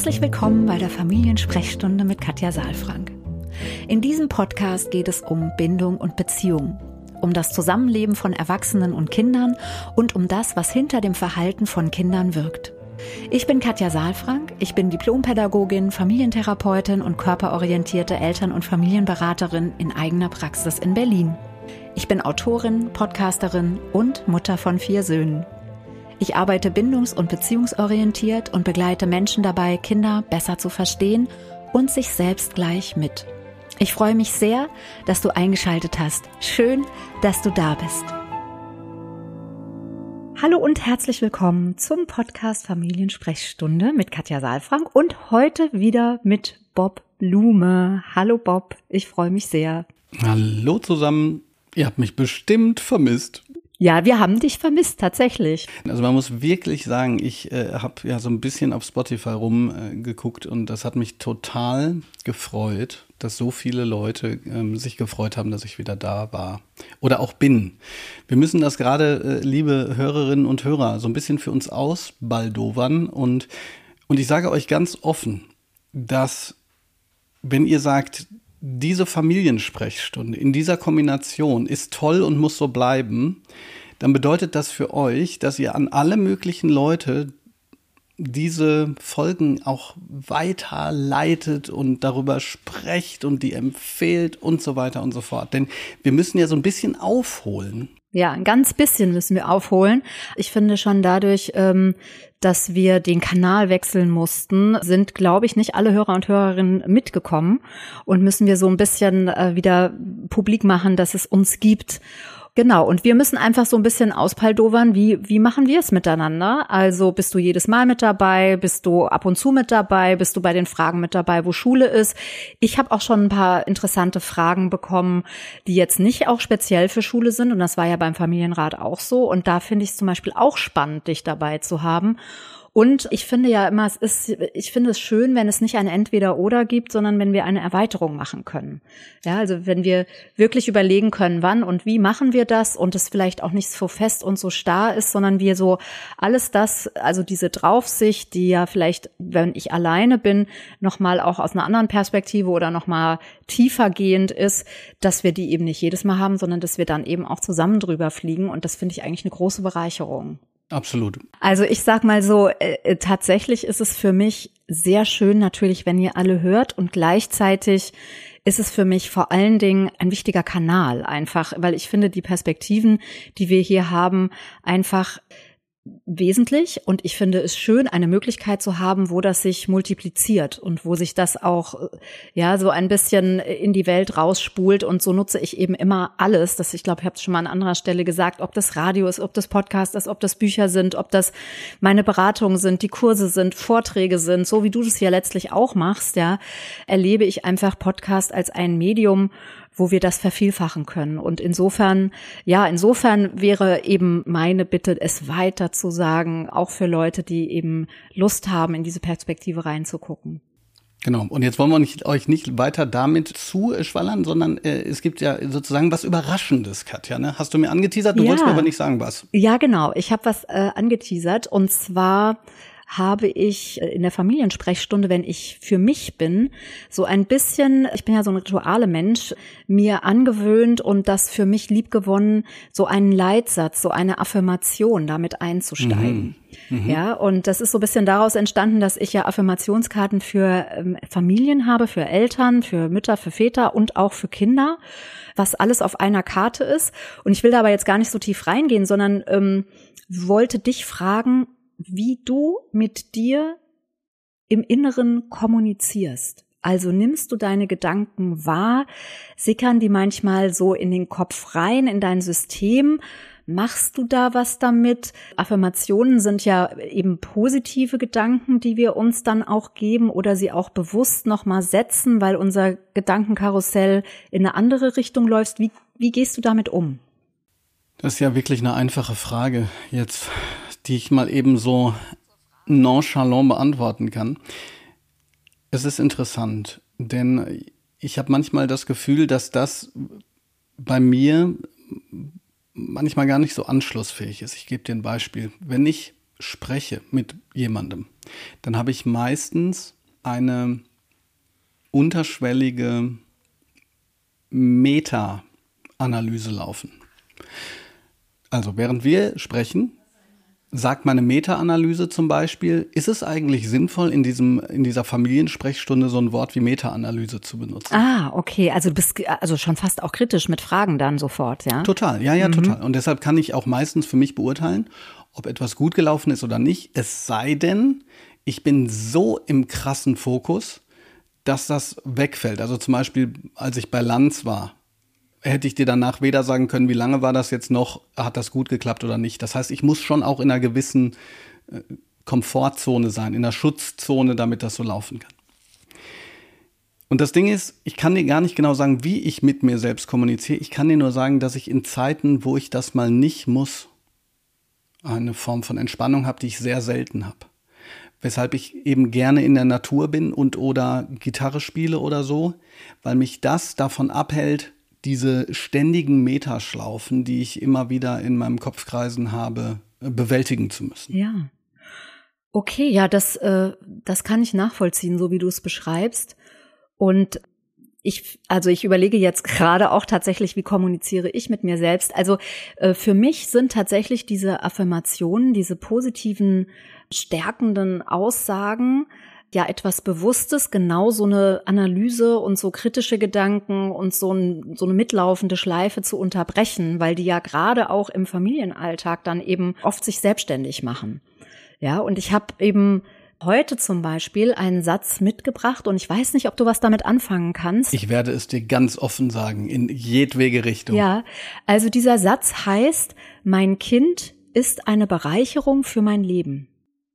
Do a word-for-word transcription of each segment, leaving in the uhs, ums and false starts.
Herzlich willkommen bei der Familiensprechstunde mit Katja Saalfrank. In diesem Podcast geht es um Bindung und Beziehung, um das Zusammenleben von Erwachsenen und Kindern und um das, was hinter dem Verhalten von Kindern wirkt. Ich bin Katja Saalfrank, ich bin Diplompädagogin, Familientherapeutin und körperorientierte Eltern- und Familienberaterin in eigener Praxis in Berlin. Ich bin Autorin, Podcasterin und Mutter von vier Söhnen. Ich arbeite bindungs- und beziehungsorientiert und begleite Menschen dabei, Kinder besser zu verstehen und sich selbst gleich mit. Ich freue mich sehr, dass du eingeschaltet hast. Schön, dass du da bist. Hallo und herzlich willkommen zum Podcast Familiensprechstunde mit Katja Saalfrank und heute wieder mit Bob Blume. Hallo Bob, ich freue mich sehr. Hallo zusammen, ihr habt mich bestimmt vermisst. Ja, wir haben dich vermisst, tatsächlich. Also man muss wirklich sagen, ich äh, habe ja so ein bisschen auf Spotify rumgeguckt äh, und das hat mich total gefreut, dass so viele Leute ähm, sich gefreut haben, dass ich wieder da war oder auch bin. Wir müssen das gerade, äh, liebe Hörerinnen und Hörer, so ein bisschen für uns ausbaldowern und, und ich sage euch ganz offen, dass wenn ihr sagt, diese Familiensprechstunde in dieser Kombination ist toll und muss so bleiben, dann bedeutet das für euch, dass ihr an alle möglichen Leute diese Folgen auch weiterleitet und darüber sprecht und die empfehlt und so weiter und so fort. Denn wir müssen ja so ein bisschen aufholen. Ja, ein ganz bisschen müssen wir aufholen. Ich finde schon dadurch, ähm, dass wir den Kanal wechseln mussten, sind, glaube ich, nicht alle Hörer und Hörerinnen mitgekommen und müssen wir so ein bisschen äh, wieder publik machen, dass es uns gibt. Genau, und wir müssen einfach so ein bisschen auspaldowern, wie wie machen wir es miteinander? Also bist du jedes Mal mit dabei, bist du ab und zu mit dabei, bist du bei den Fragen mit dabei, wo Schule ist? Ich habe auch schon ein paar interessante Fragen bekommen, die jetzt nicht auch speziell für Schule sind und das war ja beim Familienrat auch so und da finde ich es zum Beispiel auch spannend, dich dabei zu haben. Und ich finde ja immer, es ist, ich finde es schön, wenn es nicht ein Entweder-Oder gibt, sondern wenn wir eine Erweiterung machen können. Ja, also wenn wir wirklich überlegen können, wann und wie machen wir das und es vielleicht auch nicht so fest und so starr ist, sondern wir so alles das, also diese Draufsicht, die ja vielleicht, wenn ich alleine bin, nochmal auch aus einer anderen Perspektive oder nochmal tiefergehend ist, dass wir die eben nicht jedes Mal haben, sondern dass wir dann eben auch zusammen drüber fliegen und das finde ich eigentlich eine große Bereicherung. Absolut. Also ich sag mal so, äh, tatsächlich ist es für mich sehr schön natürlich, wenn ihr alle hört und gleichzeitig ist es für mich vor allen Dingen ein wichtiger Kanal einfach, weil ich finde die Perspektiven, die wir hier haben, einfach wesentlich und ich finde es schön, eine Möglichkeit zu haben, wo das sich multipliziert und wo sich das auch ja so ein bisschen in die Welt rausspult und so nutze ich eben immer alles, das ich glaube, ich habe es schon mal an anderer Stelle gesagt, ob das Radio ist, ob das Podcast ist, ob das Bücher sind, ob das meine Beratungen sind, die Kurse sind, Vorträge sind, so wie du das ja letztlich auch machst, ja, erlebe ich einfach Podcast als ein Medium, wo wir das vervielfachen können. Und insofern, ja, insofern wäre eben meine Bitte, es weiter zu sagen, auch für Leute, die eben Lust haben, in diese Perspektive reinzugucken. Genau. Und jetzt wollen wir nicht, euch nicht weiter damit zuschwallern, sondern äh, es gibt ja sozusagen was Überraschendes, Katja. Ne? Hast du mir angeteasert? Du ja. wolltest mir aber nicht sagen, was. Ja, genau. Ich habe was äh, angeteasert und zwar habe ich in der Familiensprechstunde, wenn ich für mich bin, so ein bisschen, ich bin ja so ein Rituale-Mensch, mir angewöhnt und das für mich liebgewonnen, so einen Leitsatz, so eine Affirmation damit einzusteigen. Mhm. Mhm. Ja, und das ist so ein bisschen daraus entstanden, dass ich ja Affirmationskarten für ähm, Familien habe, für Eltern, für Mütter, für Väter und auch für Kinder, was alles auf einer Karte ist. Und ich will da aber jetzt gar nicht so tief reingehen, sondern ähm, wollte dich fragen, wie du mit dir im Inneren kommunizierst. Also nimmst du deine Gedanken wahr, sickern die manchmal so in den Kopf rein, in dein System, machst du da was damit? Affirmationen sind ja eben positive Gedanken, die wir uns dann auch geben oder sie auch bewusst nochmal setzen, weil unser Gedankenkarussell in eine andere Richtung läuft. Wie, wie gehst du damit um? Das ist ja wirklich eine einfache Frage jetzt, die ich mal eben so nonchalant beantworten kann. Es ist interessant, denn ich habe manchmal das Gefühl, dass das bei mir manchmal gar nicht so anschlussfähig ist. Ich gebe dir ein Beispiel. Wenn ich spreche mit jemandem, dann habe ich meistens eine unterschwellige Meta-Analyse laufen. Also während wir sprechen, sagt meine Meta-Analyse zum Beispiel, ist es eigentlich sinnvoll, in diesem, in dieser Familiensprechstunde so ein Wort wie Meta-Analyse zu benutzen? Ah, okay. Also du bist also schon fast auch kritisch mit Fragen dann sofort, ja? Total, ja, ja, mhm. total. Und deshalb kann ich auch meistens für mich beurteilen, ob etwas gut gelaufen ist oder nicht. Es sei denn, ich bin so im krassen Fokus, dass das wegfällt. Also zum Beispiel, als ich bei Lanz war, hätte ich dir danach weder sagen können, wie lange war das jetzt noch, hat das gut geklappt oder nicht. Das heißt, ich muss schon auch in einer gewissen äh, Komfortzone sein, in einer Schutzzone, damit das so laufen kann. Und das Ding ist, ich kann dir gar nicht genau sagen, wie ich mit mir selbst kommuniziere. Ich kann dir nur sagen, dass ich in Zeiten, wo ich das mal nicht muss, eine Form von Entspannung habe, die ich sehr selten habe. Weshalb ich eben gerne in der Natur bin und oder Gitarre spiele oder so, weil mich das davon abhält, diese ständigen Metaschlaufen, die ich immer wieder in meinem Kopfkreisen habe, bewältigen zu müssen. Ja. Okay, ja, das, äh, das kann ich nachvollziehen, so wie du es beschreibst. Und ich, also ich überlege jetzt gerade auch tatsächlich, wie kommuniziere ich mit mir selbst. Also äh, für mich sind tatsächlich diese Affirmationen, diese positiven, stärkenden Aussagen ja etwas Bewusstes, genau so eine Analyse und so kritische Gedanken und so, ein, so eine mitlaufende Schleife zu unterbrechen, weil die ja gerade auch im Familienalltag dann eben oft sich selbstständig machen. Ja, und ich habe eben heute zum Beispiel einen Satz mitgebracht und ich weiß nicht, ob du was damit anfangen kannst. Ich werde es dir ganz offen sagen, in jedwege Richtung. Ja, also dieser Satz heißt, mein Kind ist eine Bereicherung für mein Leben.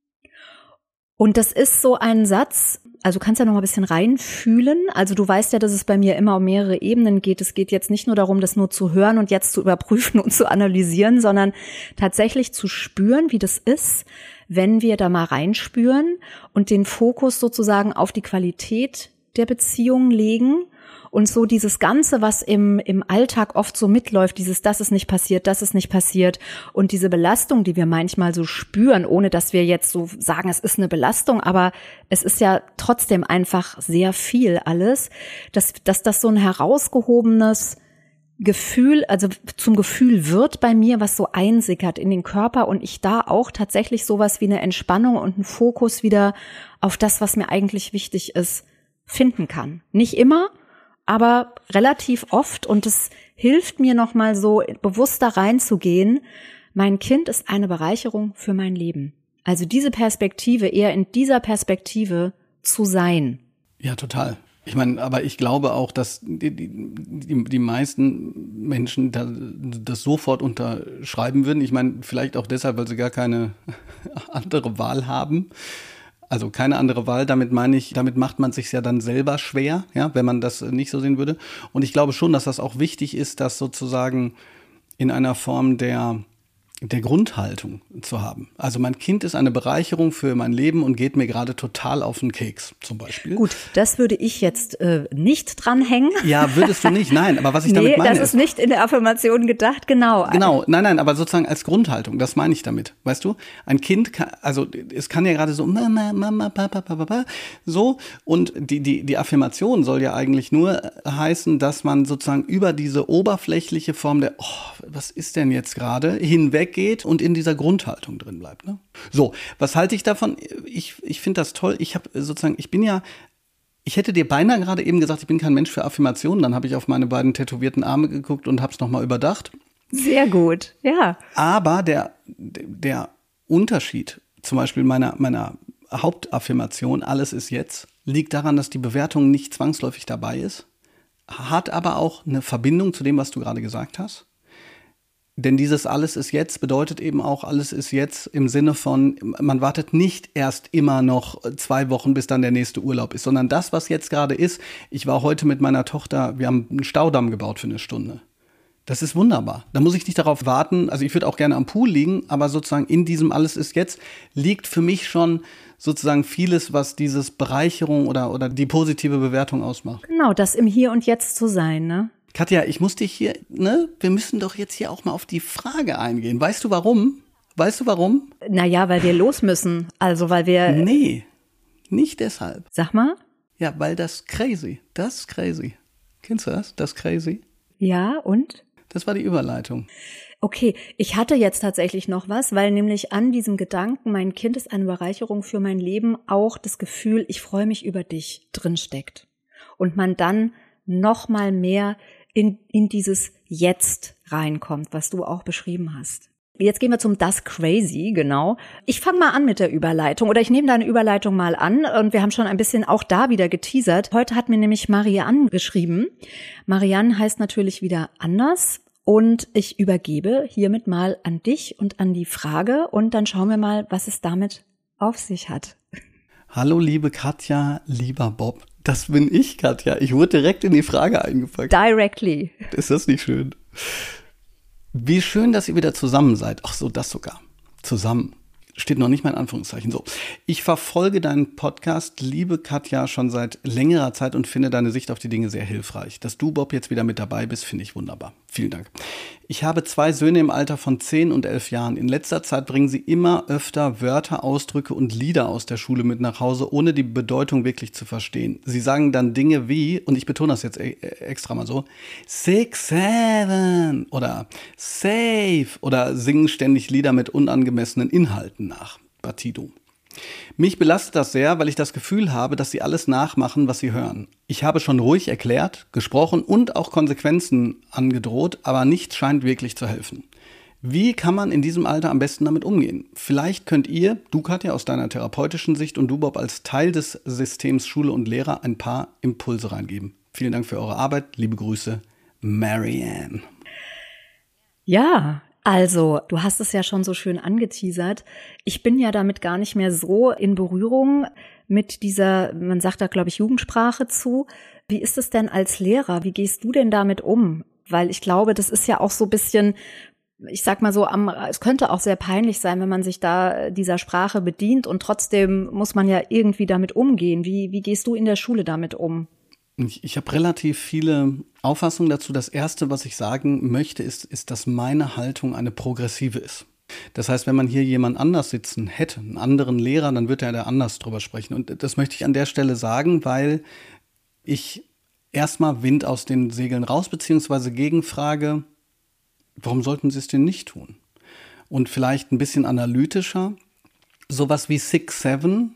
Und das ist so ein Satz, also du kannst ja noch mal ein bisschen reinfühlen. Also du weißt ja, dass es bei mir immer um mehrere Ebenen geht. Es geht jetzt nicht nur darum, das nur zu hören und jetzt zu überprüfen und zu analysieren, sondern tatsächlich zu spüren, wie das ist, wenn wir da mal reinspüren und den Fokus sozusagen auf die Qualität der Beziehung legen. Und so dieses Ganze, was im im Alltag oft so mitläuft, dieses, das ist nicht passiert, das ist nicht passiert und diese Belastung, die wir manchmal so spüren, ohne dass wir jetzt so sagen, es ist eine Belastung, aber es ist ja trotzdem einfach sehr viel alles, dass, dass das so ein herausgehobenes Gefühl, also zum Gefühl wird bei mir, was so einsickert in den Körper und ich da auch tatsächlich sowas wie eine Entspannung und einen Fokus wieder auf das, was mir eigentlich wichtig ist, finden kann. Nicht immer, aber relativ oft und es hilft mir nochmal so bewusster reinzugehen. Mein Kind ist eine Bereicherung für mein Leben. Also diese Perspektive, eher in dieser Perspektive zu sein. Ja, total. Ich meine, aber ich glaube auch, dass die, die, die, die meisten Menschen da, das sofort unterschreiben würden. Ich meine, vielleicht auch deshalb, weil sie gar keine andere Wahl haben. Also keine andere Wahl, damit meine ich, damit macht man sich ja dann selber schwer, ja, wenn man das nicht so sehen würde. Und ich glaube schon, dass das auch wichtig ist, das sozusagen in einer Form der der Grundhaltung zu haben. Also mein Kind ist eine Bereicherung für mein Leben und geht mir gerade total auf den Keks, zum Beispiel. Gut, das würde ich jetzt äh, nicht dranhängen. Ja, würdest du nicht, nein, aber was ich nee, damit meine das ist, ist nicht in der Affirmation gedacht, genau. Genau, nein, nein, aber sozusagen als Grundhaltung, das meine ich damit, weißt du? Ein Kind kann, also es kann ja gerade so Mama, Mama, Papa, Papa, Papa, so und die, die, die Affirmation soll ja eigentlich nur heißen, dass man sozusagen über diese oberflächliche Form der, oh, was ist denn jetzt gerade, hinweg geht und in dieser Grundhaltung drin bleibt. Ne? So, was halte ich davon? Ich, ich finde das toll. Ich habe sozusagen, ich bin ja, ich hätte dir beinahe gerade eben gesagt, ich bin kein Mensch für Affirmationen. Dann habe ich auf meine beiden tätowierten Arme geguckt und habe es nochmal überdacht. Sehr gut, ja. Aber der, der Unterschied, zum Beispiel meiner, meiner Hauptaffirmation, alles ist jetzt, liegt daran, dass die Bewertung nicht zwangsläufig dabei ist, hat aber auch eine Verbindung zu dem, was du gerade gesagt hast. Denn dieses alles ist jetzt bedeutet eben auch, alles ist jetzt im Sinne von, man wartet nicht erst immer noch zwei Wochen, bis dann der nächste Urlaub ist, sondern das, was jetzt gerade ist. Ich war heute mit meiner Tochter, wir haben einen Staudamm gebaut für eine Stunde. Das ist wunderbar. Da muss ich nicht darauf warten, also ich würde auch gerne am Pool liegen, aber sozusagen in diesem alles ist jetzt liegt für mich schon sozusagen vieles, was dieses Bereicherung oder, oder die positive Bewertung ausmacht. Genau, das im Hier und Jetzt zu sein, ne? Katja, ich muss dich hier, ne, wir müssen doch jetzt hier auch mal auf die Frage eingehen. Weißt du warum? Weißt du warum? Naja, weil wir los müssen. Also weil wir... Nee, nicht deshalb. Sag mal. Ja, weil das crazy, das ist crazy. Kennst du das? Das crazy? Ja, und? Das war die Überleitung. Okay, ich hatte jetzt tatsächlich noch was, weil nämlich an diesem Gedanken, mein Kind ist eine Bereicherung für mein Leben, auch das Gefühl, ich freue mich über dich, drinsteckt. Und man dann noch mal mehr in, in dieses Jetzt reinkommt, was du auch beschrieben hast. Jetzt gehen wir zum Das Crazy, genau. Ich fange mal an mit der Überleitung oder ich nehme deine Überleitung mal an und wir haben schon ein bisschen auch da wieder geteasert. Heute hat mir nämlich Marianne geschrieben. Marianne heißt natürlich wieder anders und ich übergebe hiermit mal an dich und an die Frage und dann schauen wir mal, was es damit auf sich hat. Hallo liebe Katja, lieber Bob. Das bin ich, Katja. Ich wurde direkt in die Frage eingepackt. Directly. Ist das nicht schön? Wie schön, dass ihr wieder zusammen seid. Ach so, das sogar. Zusammen. Steht noch nicht mal in Anführungszeichen. So. Ich verfolge deinen Podcast, liebe Katja, schon seit längerer Zeit und finde deine Sicht auf die Dinge sehr hilfreich. Dass du, Bob, jetzt wieder mit dabei bist, finde ich wunderbar. Vielen Dank. Ich habe zwei Söhne im Alter von zehn und elf Jahren. In letzter Zeit bringen sie immer öfter Wörter, Ausdrücke und Lieder aus der Schule mit nach Hause, ohne die Bedeutung wirklich zu verstehen. Sie sagen dann Dinge wie, und ich betone das jetzt extra mal so, six, seven oder safe oder singen ständig Lieder mit unangemessenen Inhalten nach. Batido. Mich belastet das sehr, weil ich das Gefühl habe, dass sie alles nachmachen, was sie hören. Ich habe schon ruhig erklärt, gesprochen und auch Konsequenzen angedroht, aber nichts scheint wirklich zu helfen. Wie kann man in diesem Alter am besten damit umgehen? Vielleicht könnt ihr, du Katja aus deiner therapeutischen Sicht und du Bob als Teil des Systems Schule und Lehrer ein paar Impulse reingeben. Vielen Dank für eure Arbeit. Liebe Grüße, Marianne. Ja, also, du hast es ja schon so schön angeteasert. Ich bin ja damit gar nicht mehr so in Berührung mit dieser, man sagt da, glaube ich, Jugendsprache zu. Wie ist es denn als Lehrer? Wie gehst du denn damit um? Weil ich glaube, das ist ja auch so ein bisschen, ich sag mal so, am, es könnte auch sehr peinlich sein, wenn man sich da dieser Sprache bedient und trotzdem muss man ja irgendwie damit umgehen. Wie, wie gehst du in der Schule damit um? Ich, ich habe relativ viele Auffassungen dazu. Das Erste, was ich sagen möchte, ist, ist, dass meine Haltung eine progressive ist. Das heißt, wenn man hier jemand anders sitzen hätte, einen anderen Lehrer, dann wird er da anders drüber sprechen. Und das möchte ich an der Stelle sagen, weil ich erstmal Wind aus den Segeln raus, beziehungsweise gegenfrage, warum sollten sie es denn nicht tun? Und vielleicht ein bisschen analytischer, sowas wie six, seven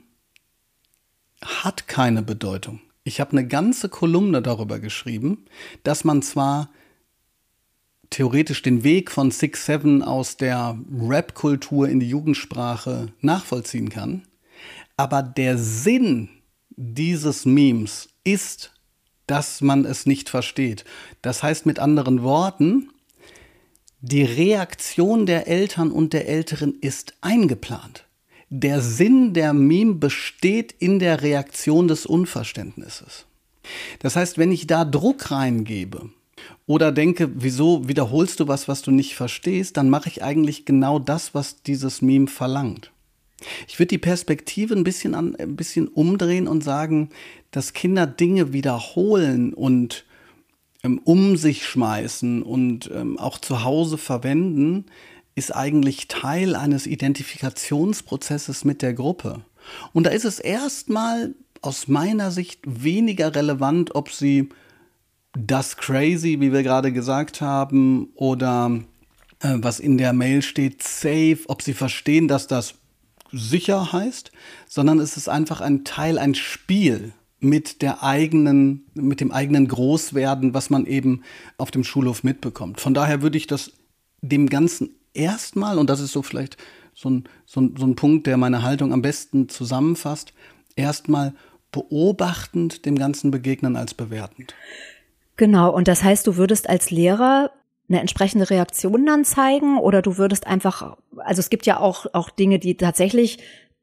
hat keine Bedeutung. Ich habe eine ganze Kolumne darüber geschrieben, dass man zwar theoretisch den Weg von six, seven aus der Rap-Kultur in die Jugendsprache nachvollziehen kann, aber der Sinn dieses Memes ist, dass man es nicht versteht. Das heißt mit anderen Worten, die Reaktion der Eltern und der Älteren ist eingeplant. Der Sinn der Meme besteht in der Reaktion des Unverständnisses. Das heißt, wenn ich da Druck reingebe oder denke, wieso wiederholst du was, was du nicht verstehst, dann mache ich eigentlich genau das, was dieses Meme verlangt. Ich würde die Perspektive ein bisschen, an, ein bisschen umdrehen und sagen, dass Kinder Dinge wiederholen und ähm, um sich schmeißen und ähm, auch zu Hause verwenden, ist eigentlich Teil eines Identifikationsprozesses mit der Gruppe. Und da ist es erstmal aus meiner Sicht weniger relevant, ob sie das crazy, wie wir gerade gesagt haben, oder äh, was in der Mail steht, safe, ob sie verstehen, dass das sicher heißt, sondern es ist einfach ein Teil, ein Spiel mit der eigenen, mit dem eigenen Großwerden, was man eben auf dem Schulhof mitbekommt. Von daher würde ich das dem Ganzen erstmal, und das ist so vielleicht so ein, so ein, so ein Punkt, der meine Haltung am besten zusammenfasst, erstmal beobachtend dem Ganzen begegnen als bewertend. Genau, und das heißt, du würdest als Lehrer eine entsprechende Reaktion dann zeigen oder du würdest einfach, also es gibt ja auch, auch Dinge, die tatsächlich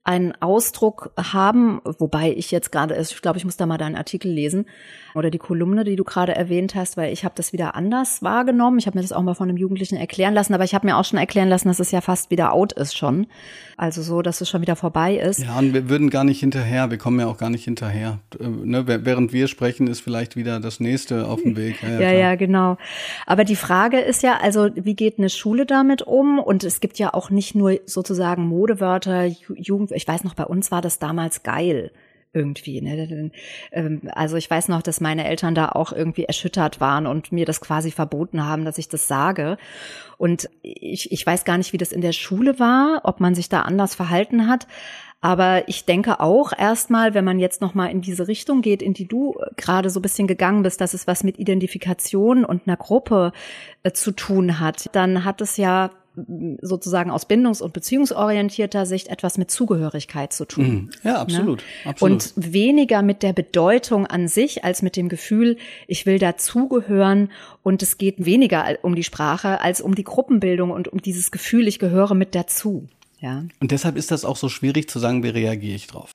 einen Ausdruck haben, wobei ich jetzt gerade, ich glaube, ich muss da mal deinen Artikel lesen oder die Kolumne, die du gerade erwähnt hast, weil ich habe das wieder anders wahrgenommen. Ich habe mir das auch mal von einem Jugendlichen erklären lassen, aber ich habe mir auch schon erklären lassen, dass es ja fast wieder out ist schon. Also so, dass es schon wieder vorbei ist. Ja, und wir würden gar nicht hinterher, wir kommen ja auch gar nicht hinterher. Äh, ne, während wir sprechen, ist vielleicht wieder das nächste auf dem Weg. Ja, ja, ja, ja, genau. Aber die Frage ist ja, also wie geht eine Schule damit um? Und es gibt ja auch nicht nur sozusagen Modewörter, Jugend, ich weiß noch, bei uns war das damals geil. Irgendwie, ne? Also ich weiß noch, dass meine Eltern da auch irgendwie erschüttert waren und mir das quasi verboten haben, dass ich das sage. Und ich, ich weiß gar nicht, wie das in der Schule war, ob man sich da anders verhalten hat. Aber ich denke auch erstmal, wenn man jetzt nochmal in diese Richtung geht, in die du gerade so ein bisschen gegangen bist, dass es was mit Identifikation und einer Gruppe äh, zu tun hat, dann hat es ja sozusagen aus bindungs- und beziehungsorientierter Sicht etwas mit Zugehörigkeit zu tun. Ja, absolut, ne? absolut. Und weniger mit der Bedeutung an sich als mit dem Gefühl, ich will dazugehören, und es geht weniger um die Sprache als um die Gruppenbildung und um dieses Gefühl, ich gehöre mit dazu. Ja. Und deshalb ist das auch so schwierig zu sagen, wie reagiere ich drauf.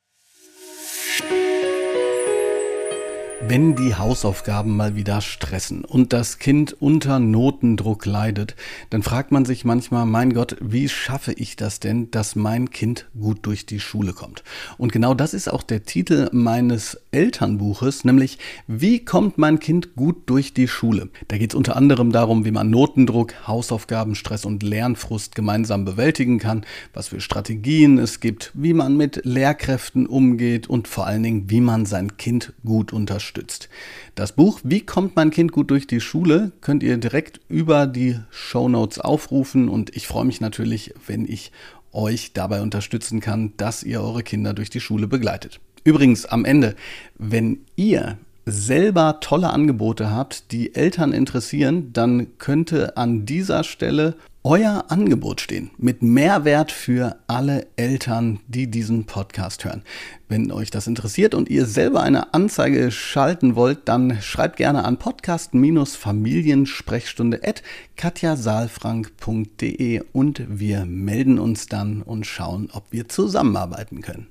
Wenn die Hausaufgaben mal wieder stressen und das Kind unter Notendruck leidet, dann fragt man sich manchmal, mein Gott, wie schaffe ich das denn, dass mein Kind gut durch die Schule kommt? Und genau das ist auch der Titel meines Elternbuches, nämlich wie kommt mein Kind gut durch die Schule? Da geht es unter anderem darum, wie man Notendruck, Hausaufgaben, Stress und Lernfrust gemeinsam bewältigen kann, was für Strategien es gibt, wie man mit Lehrkräften umgeht und vor allen Dingen, wie man sein Kind gut unterstützt. Das Buch Wie kommt mein Kind gut durch die Schule könnt ihr direkt über die Shownotes aufrufen, und ich freue mich natürlich, wenn ich euch dabei unterstützen kann, dass ihr eure Kinder durch die Schule begleitet. Übrigens am Ende, wenn ihr selber tolle Angebote habt, die Eltern interessieren, dann könnte an dieser Stelle euer Angebot stehen mit Mehrwert für alle Eltern, die diesen Podcast hören. Wenn euch das interessiert und ihr selber eine Anzeige schalten wollt, dann schreibt gerne an podcast-familiensprechstunde at katja saalfrank punkt de und wir melden uns dann und schauen, ob wir zusammenarbeiten können.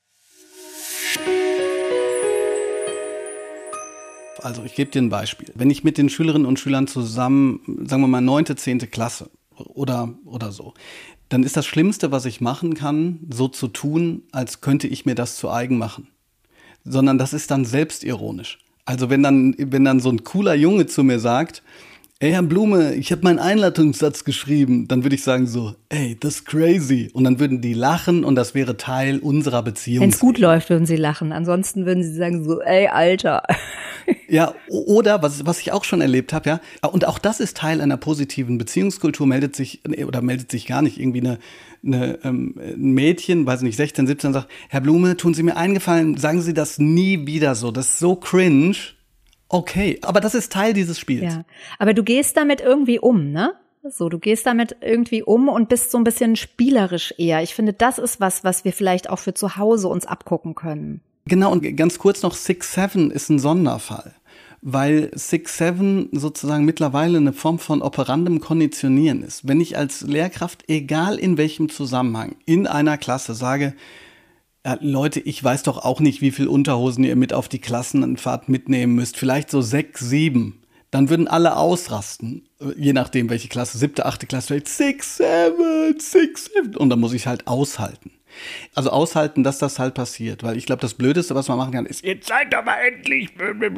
Also ich gebe dir ein Beispiel. Wenn ich mit den Schülerinnen und Schülern zusammen, sagen wir mal neunte, zehnte Klasse oder, oder so, dann ist das Schlimmste, was ich machen kann, so zu tun, als könnte ich mir das zu eigen machen. Sondern das ist dann selbstironisch. Also wenn dann, wenn dann so ein cooler Junge zu mir sagt, ey, Herr Blume, ich habe meinen Einleitungssatz geschrieben, dann würde ich sagen so, ey, das ist crazy. Und dann würden die lachen und das wäre Teil unserer Beziehung. Wenn es gut läuft, würden sie lachen. Ansonsten würden sie sagen so, ey, Alter. Ja, oder, was, was ich auch schon erlebt habe, ja, und auch das ist Teil einer positiven Beziehungskultur, meldet sich, oder meldet sich gar nicht irgendwie eine, eine ähm, ein Mädchen, weiß nicht, sechzehn, siebzehn, sagt, Herr Blume, tun Sie mir einen Gefallen, sagen Sie das nie wieder so, das ist so cringe. Okay, aber das ist Teil dieses Spiels. Ja, aber du gehst damit irgendwie um, ne? So, du gehst damit irgendwie um und bist so ein bisschen spielerisch eher. Ich finde, das ist was, was wir vielleicht auch für zu Hause uns abgucken können. Genau, und ganz kurz noch, Six Seven ist ein Sonderfall, weil Six Seven sozusagen mittlerweile eine Form von operandem Konditionieren ist. Wenn ich als Lehrkraft, egal in welchem Zusammenhang, in einer Klasse sage, ja, Leute, ich weiß doch auch nicht, wie viel Unterhosen ihr mit auf die Klassenfahrt mitnehmen müsst. Vielleicht so sechs, sieben. Dann würden alle ausrasten. Je nachdem, welche Klasse. Siebte, achte Klasse. Vielleicht six, seven, six, seven. Und dann muss ich halt aushalten. Also aushalten, dass das halt passiert. Weil ich glaube, das Blödeste, was man machen kann, ist, jetzt seid doch mal endlich.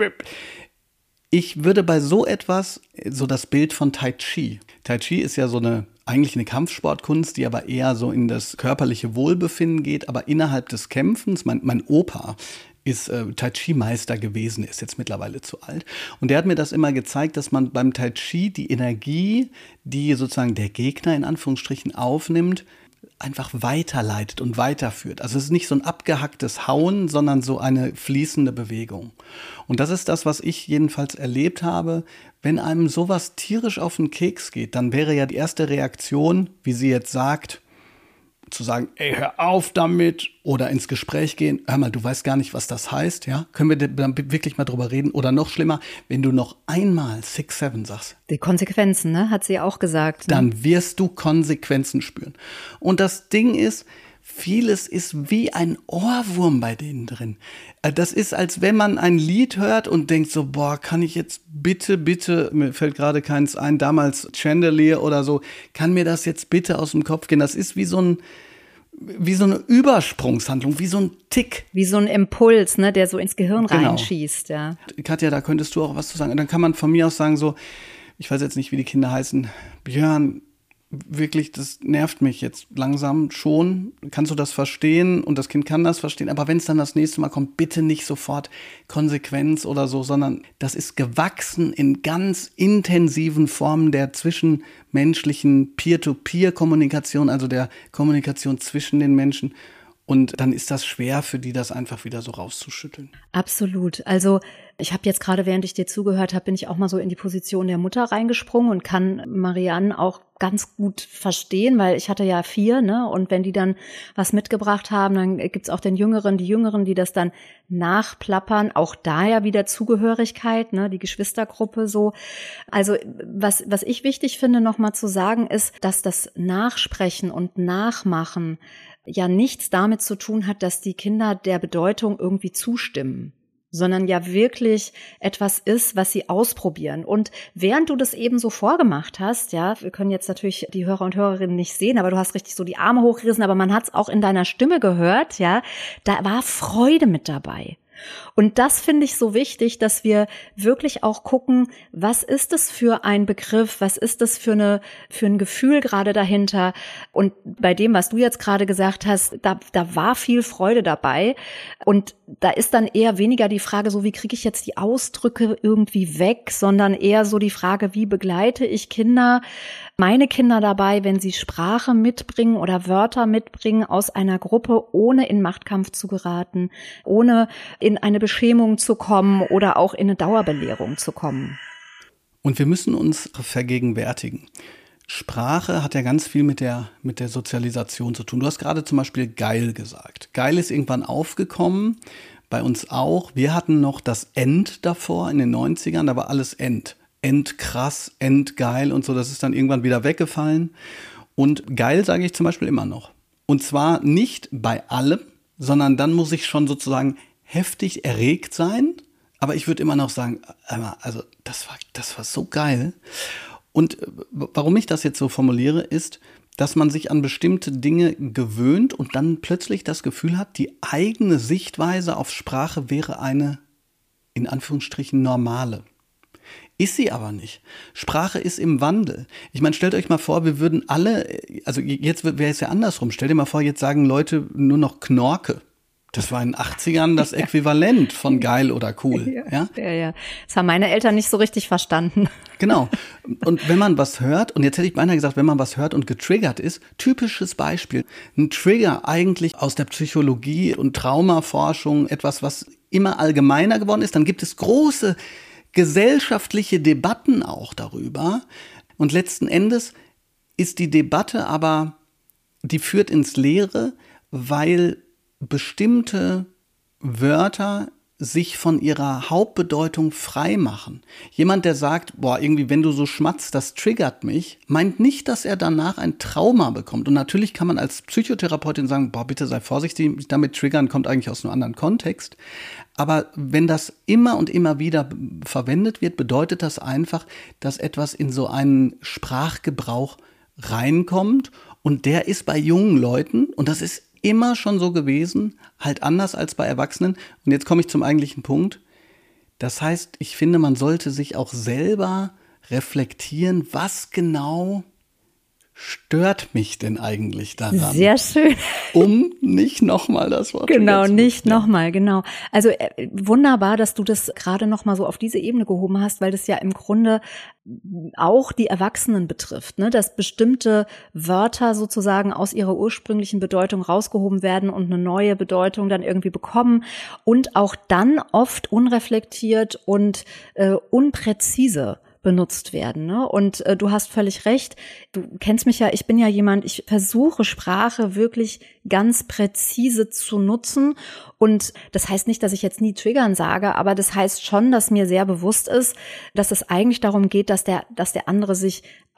Ich würde bei so etwas, so das Bild von Tai Chi. Tai Chi ist ja so eine, eigentlich eine Kampfsportkunst, die aber eher so in das körperliche Wohlbefinden geht, aber innerhalb des Kämpfens. Mein, mein Opa ist äh, Tai Chi-Meister gewesen, ist jetzt mittlerweile zu alt. Und der hat mir das immer gezeigt, dass man beim Tai Chi die Energie, die sozusagen der Gegner in Anführungsstrichen aufnimmt, einfach weiterleitet und weiterführt. Also es ist nicht so ein abgehacktes Hauen, sondern so eine fließende Bewegung. Und das ist das, was ich jedenfalls erlebt habe. Wenn einem sowas tierisch auf den Keks geht, dann wäre ja die erste Reaktion, wie sie jetzt sagt, zu sagen, ey, hör auf damit, oder ins Gespräch gehen, hör mal, du weißt gar nicht, was das heißt, ja? Können wir dann wirklich mal drüber reden? Oder noch schlimmer, wenn du noch einmal Six Seven sagst. Die Konsequenzen, ne, hat sie auch gesagt. Ne? Dann wirst du Konsequenzen spüren. Und das Ding ist, vieles ist wie ein Ohrwurm bei denen drin. Das ist, als wenn man ein Lied hört und denkt so, boah, kann ich jetzt bitte, bitte, mir fällt gerade keins ein, damals Chandelier oder so, kann mir das jetzt bitte aus dem Kopf gehen? Das ist wie so ein, wie so eine Übersprungshandlung, wie so ein Tick. Wie so ein Impuls, ne, der so ins Gehirn genau. reinschießt, ja. Katja, da könntest du auch was zu sagen. Und dann kann man von mir aus sagen so, ich weiß jetzt nicht, wie die Kinder heißen, Björn, wirklich, das nervt mich jetzt langsam schon. Kannst du das verstehen? Und das Kind kann das verstehen. Aber wenn es dann das nächste Mal kommt, bitte nicht sofort Konsequenz oder so, sondern das ist gewachsen in ganz intensiven Formen der zwischenmenschlichen Peer-to-Peer-Kommunikation, also der Kommunikation zwischen den Menschen. Und dann ist das schwer für die, das einfach wieder so rauszuschütteln. Absolut. Also ich habe jetzt gerade, während ich dir zugehört habe, bin ich auch mal so in die Position der Mutter reingesprungen und kann Marianne auch ganz gut verstehen, weil ich hatte ja vier, ne? Und wenn die dann was mitgebracht haben, dann gibt's auch den Jüngeren, die Jüngeren, die das dann nachplappern. Auch da ja wieder Zugehörigkeit, ne? Die Geschwistergruppe so. Also was was ich wichtig finde, noch mal zu sagen, ist, dass das Nachsprechen und Nachmachen ja nichts damit zu tun hat, dass die Kinder der Bedeutung irgendwie zustimmen, sondern ja wirklich etwas ist, was sie ausprobieren. Und während du das eben so vorgemacht hast, ja, wir können jetzt natürlich die Hörer und Hörerinnen nicht sehen, aber du hast richtig so die Arme hochgerissen, aber man hat es auch in deiner Stimme gehört, ja, da war Freude mit dabei. Und das finde ich so wichtig, dass wir wirklich auch gucken, was ist es für ein Begriff, was ist das für eine für ein Gefühl gerade dahinter. Und bei dem, was du jetzt gerade gesagt hast, da da war viel Freude dabei. Und da ist dann eher weniger die Frage, so wie kriege ich jetzt die Ausdrücke irgendwie weg, sondern eher so die Frage, wie begleite ich Kinder, meine Kinder dabei, wenn sie Sprache mitbringen oder Wörter mitbringen aus einer Gruppe, ohne in Machtkampf zu geraten, ohne in eine Beschämung zu kommen oder auch in eine Dauerbelehrung zu kommen. Und wir müssen uns vergegenwärtigen. Sprache hat ja ganz viel mit der, mit der Sozialisation zu tun. Du hast gerade zum Beispiel geil gesagt. Geil ist irgendwann aufgekommen, bei uns auch. Wir hatten noch das End davor in den neunzigern, da war alles End. Endkrass, endgeil und so, das ist dann irgendwann wieder weggefallen. Und geil sage ich zum Beispiel immer noch. Und zwar nicht bei allem, sondern dann muss ich schon sozusagen heftig erregt sein. Aber ich würde immer noch sagen, also das war, das war so geil. Und warum ich das jetzt so formuliere, ist, dass man sich an bestimmte Dinge gewöhnt und dann plötzlich das Gefühl hat, die eigene Sichtweise auf Sprache wäre eine, in Anführungsstrichen, normale. Ist sie aber nicht. Sprache ist im Wandel. Ich meine, stellt euch mal vor, wir würden alle, also jetzt wäre es ja andersrum. Stellt dir mal vor, jetzt sagen Leute nur noch Knorke. Das war in den achtzigern das Äquivalent von geil oder cool. Ja, ja, ja, ja. Das haben meine Eltern nicht so richtig verstanden. Genau. Und wenn man was hört, und jetzt hätte ich beinahe gesagt, wenn man was hört und getriggert ist, typisches Beispiel, ein Trigger eigentlich aus der Psychologie und Traumaforschung, etwas, was immer allgemeiner geworden ist, dann gibt es große gesellschaftliche Debatten auch darüber. Und letzten Endes ist die Debatte aber, die führt ins Leere, weil bestimmte Wörter sich von ihrer Hauptbedeutung frei machen. Jemand, der sagt, boah, irgendwie, wenn du so schmatzt, das triggert mich, meint nicht, dass er danach ein Trauma bekommt. Und natürlich kann man als Psychotherapeutin sagen, boah, bitte sei vorsichtig, damit triggern kommt eigentlich aus einem anderen Kontext. Aber wenn das immer und immer wieder verwendet wird, bedeutet das einfach, dass etwas in so einen Sprachgebrauch reinkommt. Und der ist bei jungen Leuten, und das ist immer schon so gewesen, halt anders als bei Erwachsenen. Und jetzt komme ich zum eigentlichen Punkt. Das heißt, ich finde, man sollte sich auch selber reflektieren, was genau stört mich denn eigentlich daran? Sehr schön. Um nicht nochmal das Wort Genau, zu nicht ja. nochmal, genau. Also äh, wunderbar, dass du das gerade nochmal so auf diese Ebene gehoben hast, weil das ja im Grunde auch die Erwachsenen betrifft, ne? Dass bestimmte Wörter sozusagen aus ihrer ursprünglichen Bedeutung rausgehoben werden und eine neue Bedeutung dann irgendwie bekommen und auch dann oft unreflektiert und äh, unpräzise benutzt werden, ne? Und äh, du hast völlig recht. Du kennst mich ja, ich bin ja jemand, ich versuche Sprache wirklich ganz präzise zu nutzen. Und das heißt nicht, dass ich jetzt nie triggern sage, aber das heißt schon, dass mir sehr bewusst ist, dass es eigentlich darum geht, dass der, dass der andere sich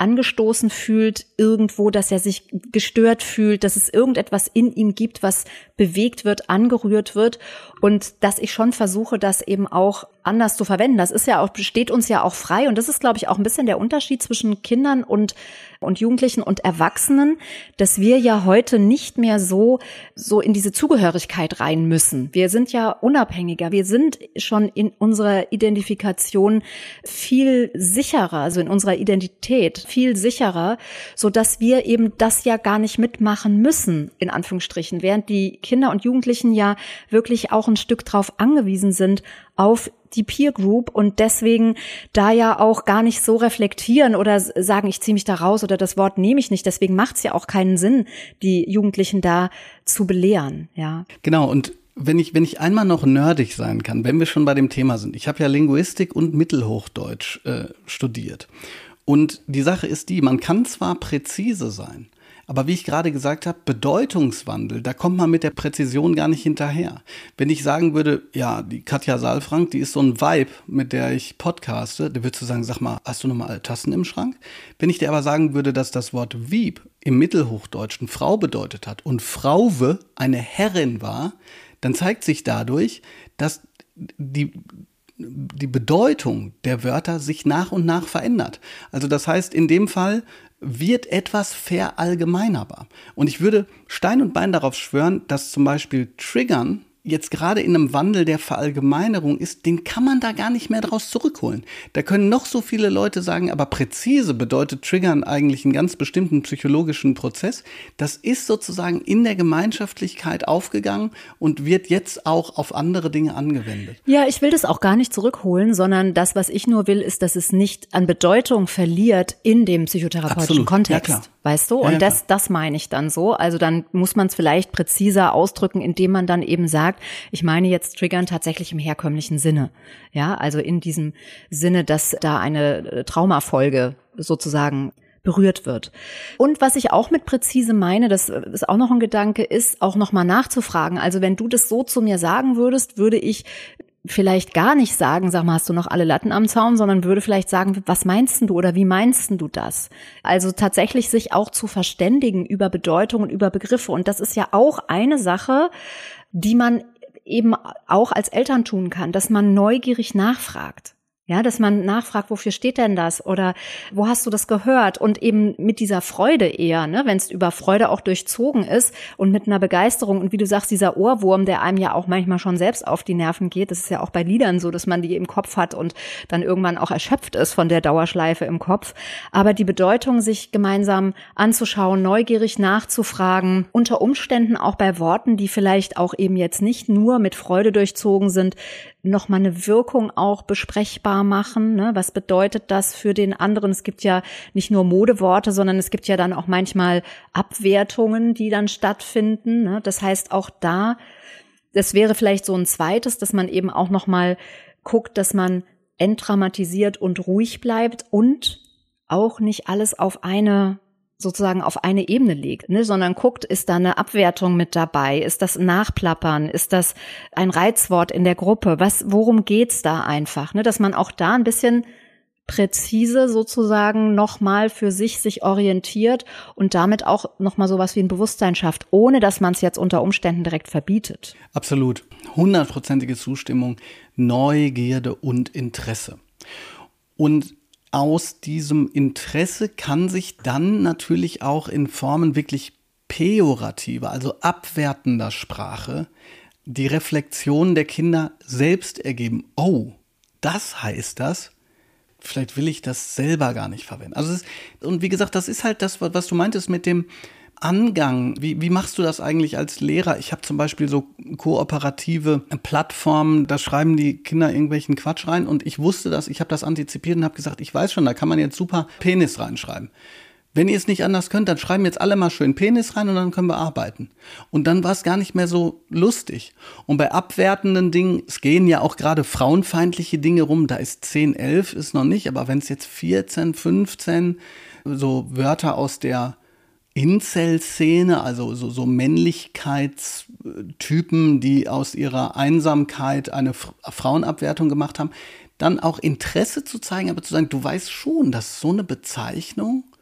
angestoßen fühlt irgendwo, dass er sich gestört fühlt, dass es irgendetwas in ihm gibt, was bewegt wird, angerührt wird und dass ich schon versuche, das eben auch anders zu verwenden. Das ist ja auch, steht uns ja auch frei und das ist, glaube ich, auch ein bisschen der Unterschied zwischen Kindern und und Jugendlichen und Erwachsenen, dass wir ja heute nicht mehr so so in diese Zugehörigkeit rein müssen. Wir sind ja unabhängiger. Wir sind schon in unserer Identifikation viel sicherer, also in unserer Identität viel sicherer, so dass wir eben das ja gar nicht mitmachen müssen, in Anführungsstrichen, während die Kinder und Jugendlichen ja wirklich auch ein Stück drauf angewiesen sind, auf die Peer Group und deswegen da ja auch gar nicht so reflektieren oder sagen, ich ziehe mich da raus oder das Wort nehme ich nicht. Deswegen macht es ja auch keinen Sinn, die Jugendlichen da zu belehren. Ja. Genau, und wenn ich, wenn ich einmal noch nerdig sein kann, wenn wir schon bei dem Thema sind. Ich habe ja Linguistik und Mittelhochdeutsch äh, studiert. Und die Sache ist die, man kann zwar präzise sein, aber wie ich gerade gesagt habe, Bedeutungswandel, da kommt man mit der Präzision gar nicht hinterher. Wenn ich sagen würde, ja, die Katja Saalfrank, die ist so ein Vibe, mit der ich podcaste, da würdest du sagen, sag mal, hast du noch mal Tassen im Schrank? Wenn ich dir aber sagen würde, dass das Wort Wieb im Mittelhochdeutschen Frau bedeutet hat und Frauwe eine Herrin war, dann zeigt sich dadurch, dass die die Bedeutung der Wörter sich nach und nach verändert. Also das heißt, in dem Fall wird etwas verallgemeinerbar. Und ich würde Stein und Bein darauf schwören, dass zum Beispiel Triggern jetzt gerade in einem Wandel der Verallgemeinerung ist, den kann man da gar nicht mehr draus zurückholen. Da können noch so viele Leute sagen, aber präzise bedeutet Triggern eigentlich einen ganz bestimmten psychologischen Prozess. Das ist sozusagen in der Gemeinschaftlichkeit aufgegangen und wird jetzt auch auf andere Dinge angewendet. Ja, ich will das auch gar nicht zurückholen, sondern das, was ich nur will, ist, dass es nicht an Bedeutung verliert in dem psychotherapeutischen Absolut. Kontext. Ja, klar. Weißt du? Ja, und ja, das, das meine ich dann so. Also dann muss man es vielleicht präziser ausdrücken, indem man dann eben sagt, ich meine jetzt triggern tatsächlich im herkömmlichen Sinne. Ja, also in diesem Sinne, dass da eine Traumafolge sozusagen berührt wird. Und was ich auch mit präzise meine, das ist auch noch ein Gedanke, ist auch nochmal nachzufragen. Also wenn du das so zu mir sagen würdest, würde ich vielleicht gar nicht sagen, sag mal, hast du noch alle Latten am Zaun, sondern würde vielleicht sagen, was meinst du oder wie meinst du das? Also tatsächlich sich auch zu verständigen über Bedeutung und über Begriffe. Und das ist ja auch eine Sache, die man eben auch als Eltern tun kann, dass man neugierig nachfragt. Ja, dass man nachfragt, wofür steht denn das? Oder wo hast du das gehört? Und eben mit dieser Freude eher, ne, wenn es über Freude auch durchzogen ist und mit einer Begeisterung. Und wie du sagst, dieser Ohrwurm, der einem ja auch manchmal schon selbst auf die Nerven geht. Das ist ja auch bei Liedern so, dass man die im Kopf hat und dann irgendwann auch erschöpft ist von der Dauerschleife im Kopf. Aber die Bedeutung, sich gemeinsam anzuschauen, neugierig nachzufragen, unter Umständen auch bei Worten, die vielleicht auch eben jetzt nicht nur mit Freude durchzogen sind, nochmal eine Wirkung auch besprechbar machen. Ne? Was bedeutet das für den anderen? Es gibt ja nicht nur Modeworte, sondern es gibt ja dann auch manchmal Abwertungen, die dann stattfinden. Ne? Das heißt auch da, das wäre vielleicht so ein zweites, dass man eben auch nochmal guckt, dass man entdramatisiert und ruhig bleibt und auch nicht alles auf eine sozusagen auf eine Ebene legt, ne, sondern guckt, ist da eine Abwertung mit dabei, ist das Nachplappern, ist das ein Reizwort in der Gruppe, was, worum geht's da einfach, ne, dass man auch da ein bisschen präzise sozusagen nochmal für sich sich orientiert und damit auch nochmal sowas wie ein Bewusstsein schafft, ohne dass man es jetzt unter Umständen direkt verbietet. Absolut, hundertprozentige Zustimmung, Neugierde und Interesse. Und aus diesem Interesse kann sich dann natürlich auch in Formen wirklich pejorativer, also abwertender Sprache, die Reflexion der Kinder selbst ergeben. Oh, das heißt das? Vielleicht will ich das selber gar nicht verwenden. Also es ist, und wie gesagt, das ist halt das, was du meintest mit dem Angang. Wie, wie machst du das eigentlich als Lehrer? Ich habe zum Beispiel so kooperative Plattformen, da schreiben die Kinder irgendwelchen Quatsch rein und ich wusste das, ich habe das antizipiert und habe gesagt, ich weiß schon, da kann man jetzt super Penis reinschreiben. Wenn ihr es nicht anders könnt, dann schreiben jetzt alle mal schön Penis rein und dann können wir arbeiten. Und dann war es gar nicht mehr so lustig. Und bei abwertenden Dingen, es gehen ja auch gerade frauenfeindliche Dinge rum, da ist zehn, elf, ist noch nicht, aber wenn es jetzt vierzehn, fünfzehn, so Wörter aus der Incel-Szene, also so, so Männlichkeitstypen, die aus ihrer Einsamkeit eine F- Frauenabwertung gemacht haben, dann auch Interesse zu zeigen, aber zu sagen, du weißt schon, dass so eine Bezeichnung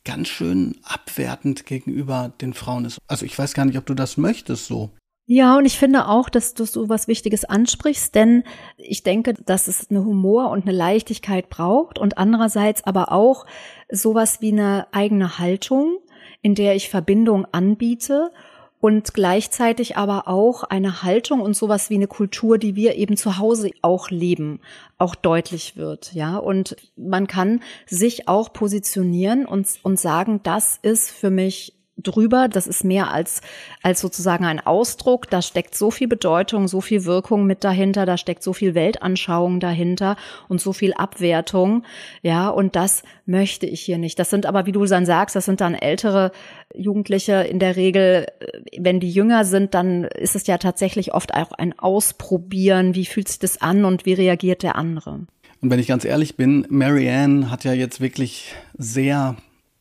ganz schön abwertend gegenüber den Frauen ist. Also ich weiß gar nicht, ob du das möchtest so. Ja, und ich finde auch, dass du so was Wichtiges ansprichst, denn ich denke, dass es eine Humor und eine Leichtigkeit braucht und andererseits aber auch sowas wie eine eigene Haltung, in der ich Verbindung anbiete und gleichzeitig aber auch eine Haltung und sowas wie eine Kultur, die wir eben zu Hause auch leben, auch deutlich wird, ja. Und man kann sich auch positionieren und, und sagen, das ist für mich drüber, das ist mehr als als sozusagen ein Ausdruck, da steckt so viel Bedeutung, so viel Wirkung mit dahinter, da steckt so viel Weltanschauung dahinter und so viel Abwertung, ja, und das möchte ich hier nicht. Das sind aber, wie du dann sagst, das sind dann ältere Jugendliche in der Regel. Wenn die jünger sind, dann ist es ja tatsächlich oft auch ein Ausprobieren, wie fühlt sich das an und wie reagiert der andere. Und wenn ich ganz ehrlich bin, Marianne hat ja jetzt wirklich sehr,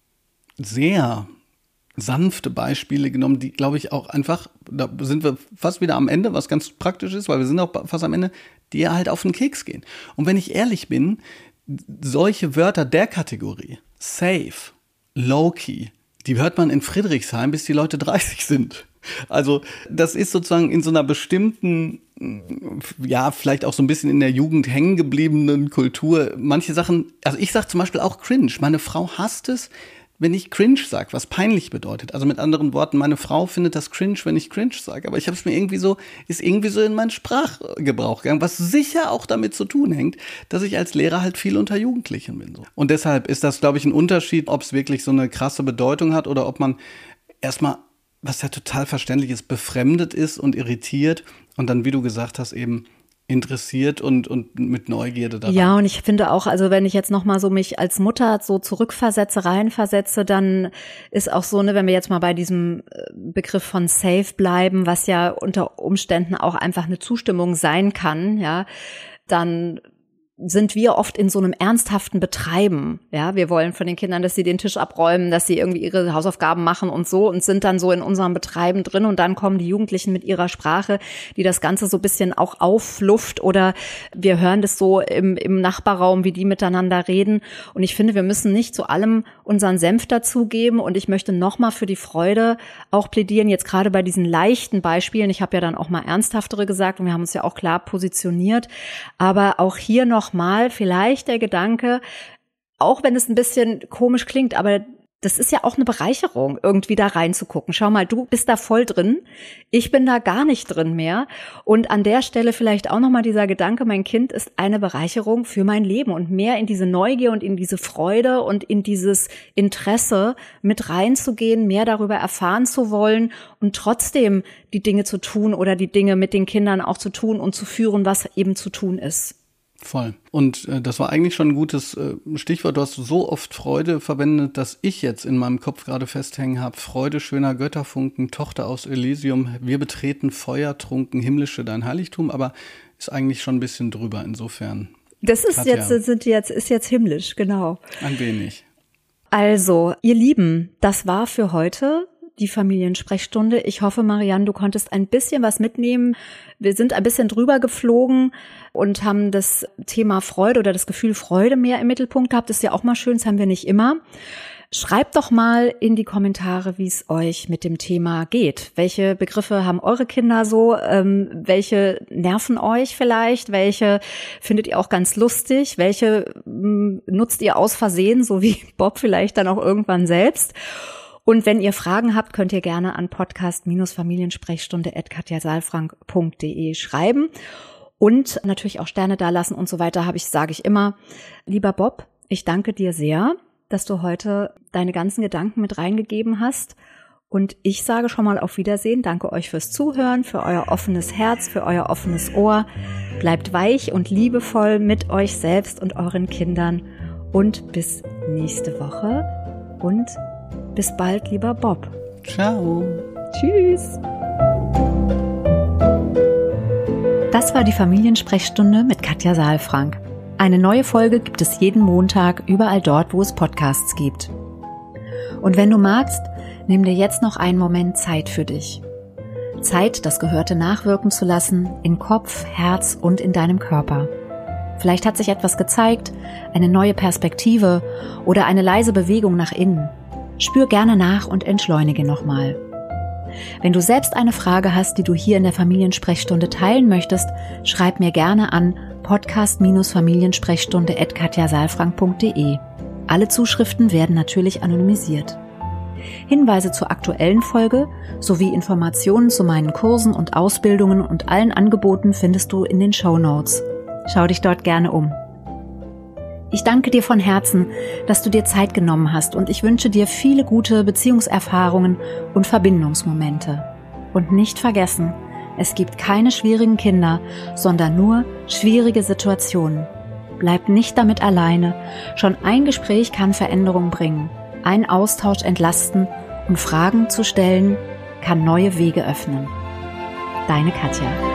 sehr sanfte Beispiele genommen, die, glaube ich, auch einfach, da sind wir fast wieder am Ende, was ganz praktisch ist, weil wir sind auch fast am Ende, die halt auf den Keks gehen. Und wenn ich ehrlich bin, solche Wörter der Kategorie, safe, low-key, die hört man in Friedrichshain, bis die Leute dreißig sind. Also das ist sozusagen in so einer bestimmten, ja, vielleicht auch so ein bisschen in der Jugend hängen gebliebenen Kultur. Manche Sachen, also ich sage zum Beispiel auch cringe. Meine Frau hasst es, wenn ich cringe sage, was peinlich bedeutet. Also mit anderen Worten, meine Frau findet das cringe, wenn ich cringe sage. Aber ich habe es mir irgendwie so, ist irgendwie so in meinen Sprachgebrauch gegangen, was sicher auch damit zu tun hängt, dass ich als Lehrer halt viel unter Jugendlichen bin. So. Und deshalb ist das, glaube ich, ein Unterschied, ob es wirklich so eine krasse Bedeutung hat oder ob man erstmal, was ja total verständlich ist, befremdet ist und irritiert und dann, wie du gesagt hast, eben interessiert und und mit Neugierde daran. Ja, und ich finde auch, also wenn ich jetzt noch mal so mich als Mutter so zurückversetze, reinversetze, dann ist auch so, ne, wenn wir jetzt mal bei diesem Begriff von safe bleiben, was ja unter Umständen auch einfach eine Zustimmung sein kann, ja, dann sind wir oft in so einem ernsthaften Betreiben. Ja, wir wollen von den Kindern, dass sie den Tisch abräumen, dass sie irgendwie ihre Hausaufgaben machen und so und sind dann so in unserem Betreiben drin und dann kommen die Jugendlichen mit ihrer Sprache, die das Ganze so ein bisschen auch aufflufft oder wir hören das so im, im Nachbarraum, wie die miteinander reden und ich finde, wir müssen nicht zu allem unseren Senf dazugeben und ich möchte nochmal für die Freude auch plädieren, jetzt gerade bei diesen leichten Beispielen, ich habe ja dann auch mal ernsthaftere gesagt und wir haben uns ja auch klar positioniert, aber auch hier noch mal vielleicht der Gedanke, auch wenn es ein bisschen komisch klingt, aber das ist ja auch eine Bereicherung, irgendwie da reinzugucken. Schau mal, du bist da voll drin, ich bin da gar nicht drin mehr. Und an der Stelle vielleicht auch nochmal dieser Gedanke, mein Kind ist eine Bereicherung für mein Leben und mehr in diese Neugier und in diese Freude und in dieses Interesse mit reinzugehen, mehr darüber erfahren zu wollen und trotzdem die Dinge zu tun oder die Dinge mit den Kindern auch zu tun und zu führen, was eben zu tun ist. Voll. Und äh, das war eigentlich schon ein gutes äh, Stichwort. Du hast so oft Freude verwendet, dass ich jetzt in meinem Kopf gerade festhängen habe. Freude schöner Götterfunken, Tochter aus Elysium, wir betreten feuertrunken, himmlische dein Heiligtum, aber ist eigentlich schon ein bisschen drüber insofern. Das ist Katja. jetzt, sind jetzt, ist jetzt himmlisch, genau. Ein wenig. Also, ihr Lieben, das war für heute die Familiensprechstunde. Ich hoffe, Marianne, du konntest ein bisschen was mitnehmen. Wir sind ein bisschen drüber geflogen und haben das Thema Freude oder das Gefühl Freude mehr im Mittelpunkt gehabt. Das ist ja auch mal schön, das haben wir nicht immer. Schreibt doch mal in die Kommentare, wie es euch mit dem Thema geht. Welche Begriffe haben eure Kinder so? Ähm, welche nerven euch vielleicht? Welche findet ihr auch ganz lustig? Welche m, nutzt ihr aus Versehen, so wie Bob vielleicht dann auch irgendwann selbst? Und wenn ihr Fragen habt, könnt ihr gerne an podcast familiensprechstunde at katja saalfrank punkt de schreiben. Und natürlich auch Sterne dalassen und so weiter, habe ich, sage ich immer. Lieber Bob, ich danke dir sehr, dass du heute deine ganzen Gedanken mit reingegeben hast. Und ich sage schon mal auf Wiedersehen. Danke euch fürs Zuhören, für euer offenes Herz, für euer offenes Ohr. Bleibt weich und liebevoll mit euch selbst und euren Kindern. Und bis nächste Woche. Und bis bald, lieber Bob. Ciao. Tschüss. Das war die Familiensprechstunde mit Katja Saalfrank. Eine neue Folge gibt es jeden Montag überall dort, wo es Podcasts gibt. Und wenn du magst, nimm dir jetzt noch einen Moment Zeit für dich. Zeit, das Gehörte nachwirken zu lassen, in Kopf, Herz und in deinem Körper. Vielleicht hat sich etwas gezeigt, eine neue Perspektive oder eine leise Bewegung nach innen. Spür gerne nach und entschleunige nochmal. Wenn du selbst eine Frage hast, die du hier in der Familiensprechstunde teilen möchtest, schreib mir gerne an podcast familiensprechstunde at katja saalfrank punkt de. Alle Zuschriften werden natürlich anonymisiert. Hinweise zur aktuellen Folge sowie Informationen zu meinen Kursen und Ausbildungen und allen Angeboten findest du in den Shownotes. Schau dich dort gerne um. Ich danke dir von Herzen, dass du dir Zeit genommen hast und ich wünsche dir viele gute Beziehungserfahrungen und Verbindungsmomente. Und nicht vergessen, es gibt keine schwierigen Kinder, sondern nur schwierige Situationen. Bleib nicht damit alleine. Schon ein Gespräch kann Veränderung bringen, ein Austausch entlasten und Fragen zu stellen kann neue Wege öffnen. Deine Katja.